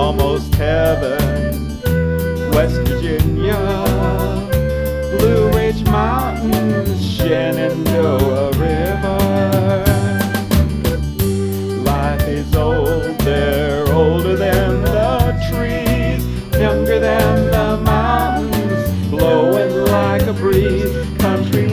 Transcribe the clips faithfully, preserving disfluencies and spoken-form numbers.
almost heaven. West Virginia, Blue Ridge Mountains, Shenandoah River. Life is old, they're older than the trees, younger than the mountains, blowing like a breeze. Country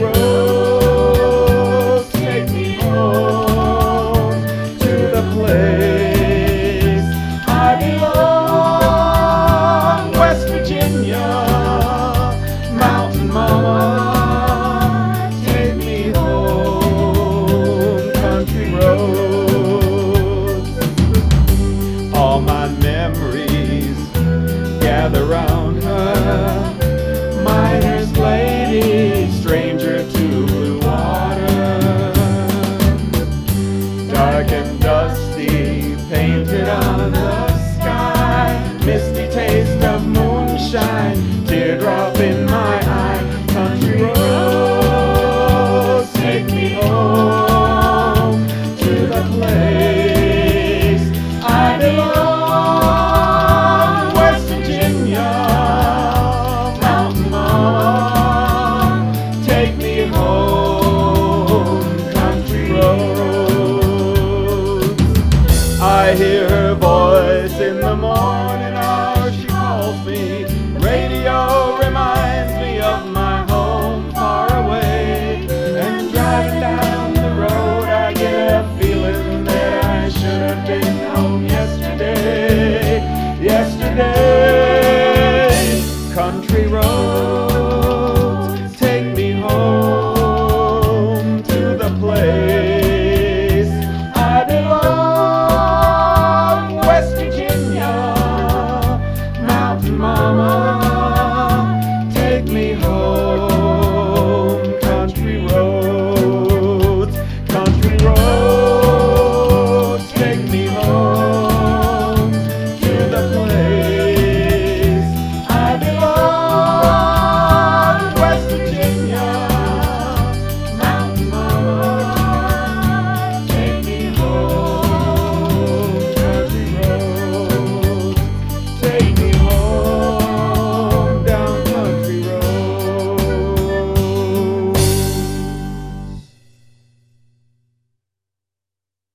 roads take me home to the place I belong. West Virginia, mountain mama, take me home. Country roads, all my memories gather round her. Miner's lady, stranger to blue water, dark and dusty, painted on the sky, misty taste of moonshine, teardrop in my eye. Country roads take me home to the place I belong. West Virginia, mountain mama, take me home. Country roads, I hear her voice in the morning.